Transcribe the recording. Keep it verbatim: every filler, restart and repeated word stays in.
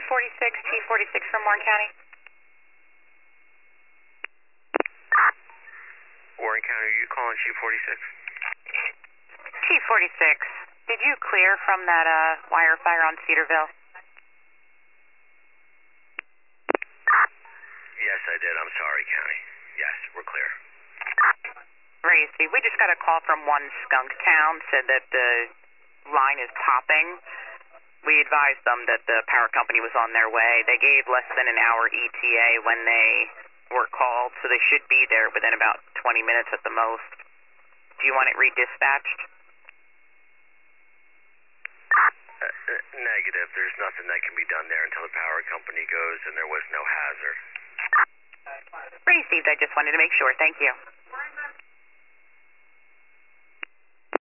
forty-six, T forty-six from Warren County. Warren County, are you calling Chief forty-six? T forty-six, did you clear from that uh, wire fire on Cedarville? Yes, I did. I'm sorry, County. Yes, we're clear. Racy, we just got a call from one skunk town, said that the line is popping. We advised them that the power company was on their way. They gave less than an hour E T A when they were called, so they should be there within about twenty minutes at the most. Do you want it redispatched? Uh, uh, negative. There's nothing that can be done there until the power company goes, and there was no hazard. Received. I just wanted to make sure. Thank you.